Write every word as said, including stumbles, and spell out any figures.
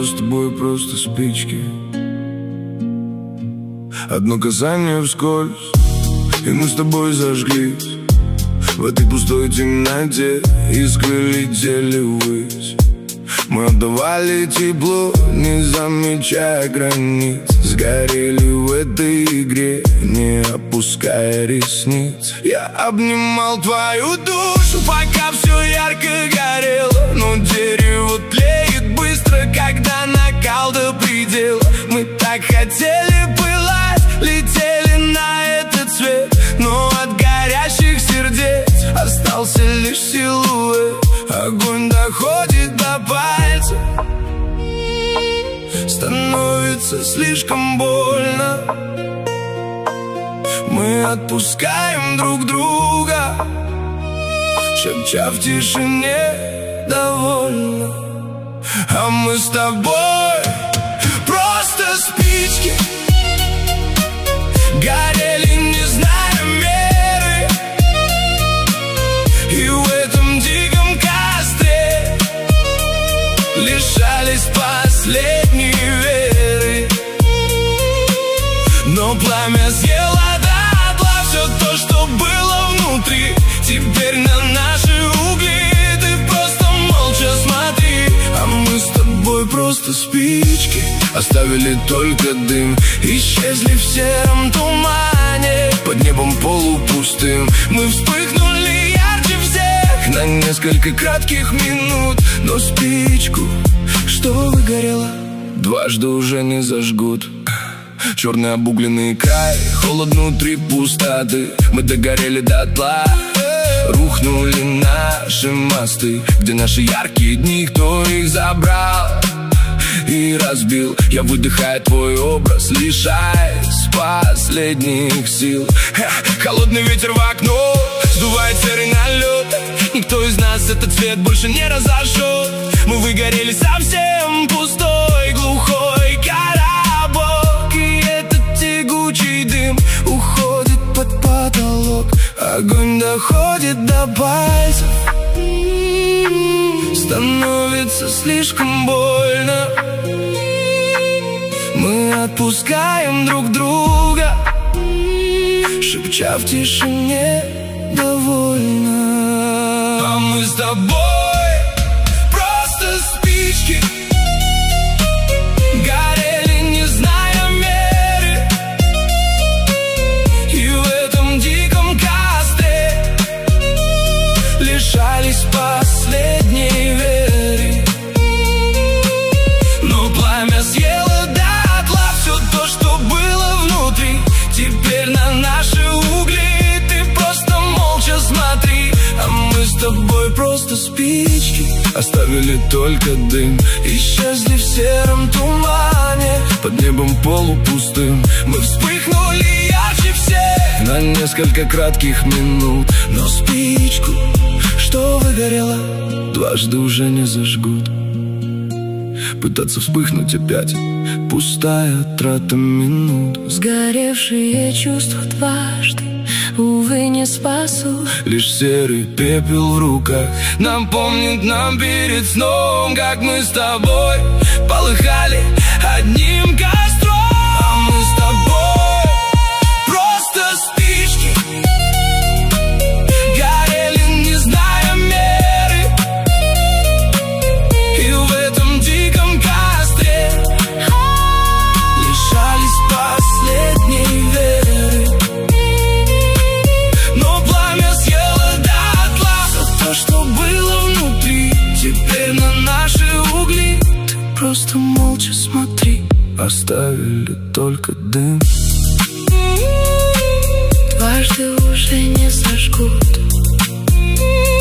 было с тобой просто спички. Одно касание вскользь, и мы с тобой зажглись. В этой пустой темноте искры летели ввысь. Мы отдавали тепло, не замечая границ. Сгорели в этой игре, не опуская ресниц. Я обнимал твою душу, пока все ярко горело. Но дерево тлеет быстро, когда накал до предела. Мы так хотели пылать, летели на этот свет, но от горящих сердец остался лишь силуэт. Огонь доходит до пальца, становится слишком больно. Мы отпускаем друг друга, шепча в тишине довольно. А мы с тобой просто спички, горели, не зная меры. И в этом диком костре лишались последней веры. Но пламя съело дотла все то, что было внутри. Теперь на наши угли ты просто молча смотри. А мы с тобой просто спички, оставили только дым. Исчезли в сером тумане, под небом полупустым. Мы вспыхнули ярче всех на несколько кратких минут. Но спичку, что выгорела, дважды уже не зажгут. Черный обугленный край, холод внутри пустоты. Мы догорели дотла, рухнули наши мосты. Где наши яркие дни, кто их забрал и разбил? Я выдыхаю твой образ, лишаясь последних сил. Холодный ветер в окно сдувает серый налет. Никто из нас этот цвет больше не разожжет. Мы выгорели совсем, пустой, глухой коробок. И этот тягучий дым уходит под потолок. Огонь доходит до пальцев, становится слишком больно. Мы отпускаем друг друга, шепча в тишине довольно. А мы с тобой просто спички, горели, не зная меры. И в этом диком костре лишались последней веры. Но пламя съело дотла все то, что было внутри. Теперь на наши угли ты просто молча смотри. А мы с тобой просто спички, оставили только дым. Исчезли в сером тумане, под небом полупустым. Мы вспыхнули ярче всех на несколько кратких минут. Но спичку, что выгорела, дважды уже не зажгут. Пытаться вспыхнуть опять — пустая трата минут. Сгоревшие чувства дважды, увы, не спасут. Лишь серый пепел в руках напомнит нам перед сном, как мы с тобой полыхали одним костром. А мы с тобой просто спички, горели, не зная меры. И в этом диком костре лишались последней веры. Но пламя съело дотла все то, что было внутри. Теперь на наши угли ты просто молча смотри. Оставили только дым, Дважды уже не зажгут.